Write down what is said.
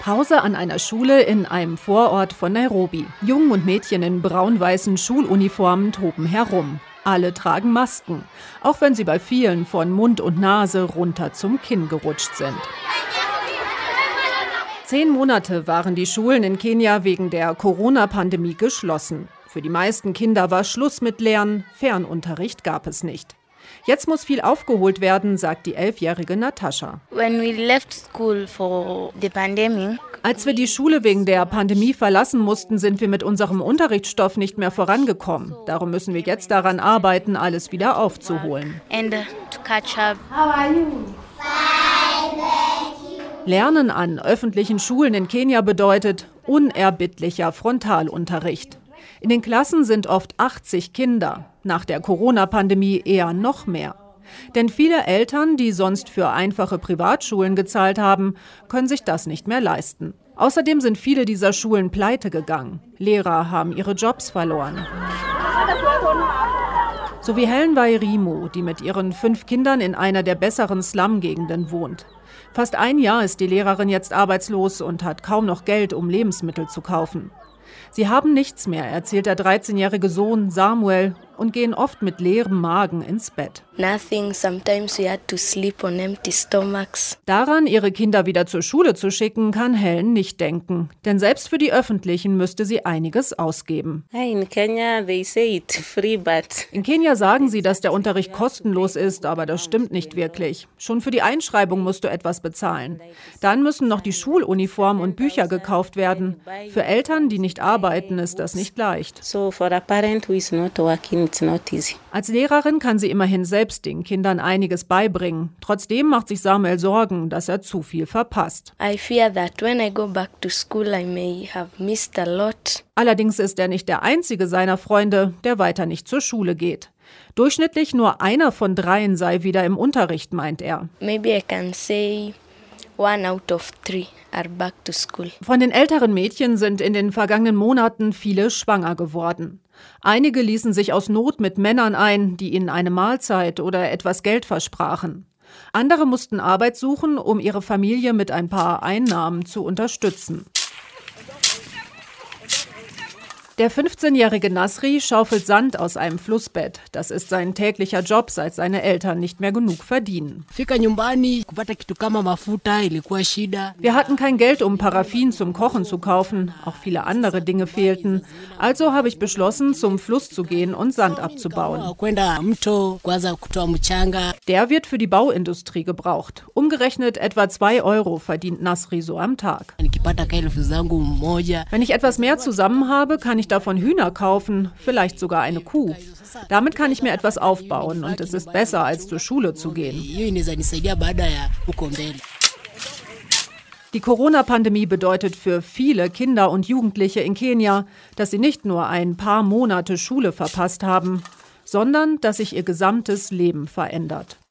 Pause an einer Schule in einem Vorort von Nairobi. Jungen und Mädchen in braun-weißen Schuluniformen toben herum. Alle tragen Masken, auch wenn sie bei vielen von Mund und Nase runter zum Kinn gerutscht sind. 10 Monate waren die Schulen in Kenia wegen der Corona-Pandemie geschlossen. Für die meisten Kinder war Schluss mit Lernen, Fernunterricht gab es nicht. Jetzt muss viel aufgeholt werden, sagt die 11-jährige Natascha. Als wir die Schule wegen der Pandemie verlassen mussten, sind wir mit unserem Unterrichtsstoff nicht mehr vorangekommen. Darum müssen wir jetzt daran arbeiten, alles wieder aufzuholen. Lernen an öffentlichen Schulen in Kenia bedeutet unerbittlicher Frontalunterricht. In den Klassen sind oft 80 Kinder, nach der Corona-Pandemie eher noch mehr. Denn viele Eltern, die sonst für einfache Privatschulen gezahlt haben, können sich das nicht mehr leisten. Außerdem sind viele dieser Schulen pleite gegangen. Lehrer haben ihre Jobs verloren. So wie Helen Wairimu, die mit ihren 5 Kindern in einer der besseren Slum-Gegenden wohnt. Fast ein Jahr ist die Lehrerin jetzt arbeitslos und hat kaum noch Geld, um Lebensmittel zu kaufen. Sie haben nichts mehr, erzählt der 13-jährige Sohn Samuel, und gehen oft mit leerem Magen ins Bett. Daran, ihre Kinder wieder zur Schule zu schicken, kann Helen nicht denken. Denn selbst für die Öffentlichen müsste sie einiges ausgeben. In Kenia sagen sie, dass der Unterricht kostenlos ist, aber das stimmt nicht wirklich. Schon für die Einschreibung musst du etwas bezahlen. Dann müssen noch die Schuluniform und Bücher gekauft werden. Für Eltern, die nicht arbeiten, ist das nicht leicht. Als Lehrerin kann sie immerhin selbst den Kindern einiges beibringen. Trotzdem macht sich Samuel Sorgen, dass er zu viel verpasst. Allerdings ist er nicht der einzige seiner Freunde, der weiter nicht zur Schule geht. Durchschnittlich nur einer von 3 sei wieder im Unterricht, meint er. Von den älteren Mädchen sind in den vergangenen Monaten viele schwanger geworden. Einige ließen sich aus Not mit Männern ein, die ihnen eine Mahlzeit oder etwas Geld versprachen. Andere mussten Arbeit suchen, um ihre Familie mit ein paar Einnahmen zu unterstützen. Der 15-jährige Nasri schaufelt Sand aus einem Flussbett. Das ist sein täglicher Job, seit seine Eltern nicht mehr genug verdienen. Wir hatten kein Geld, um Paraffin zum Kochen zu kaufen. Auch viele andere Dinge fehlten. Also habe ich beschlossen, zum Fluss zu gehen und Sand abzubauen. Der wird für die Bauindustrie gebraucht. Umgerechnet etwa 2 Euro verdient Nasri so am Tag. Wenn ich etwas mehr zusammen habe, kann ich davon Hühner kaufen, vielleicht sogar eine Kuh. Damit kann ich mir etwas aufbauen und es ist besser, als zur Schule zu gehen. Die Corona-Pandemie bedeutet für viele Kinder und Jugendliche in Kenia, dass sie nicht nur ein paar Monate Schule verpasst haben, sondern dass sich ihr gesamtes Leben verändert.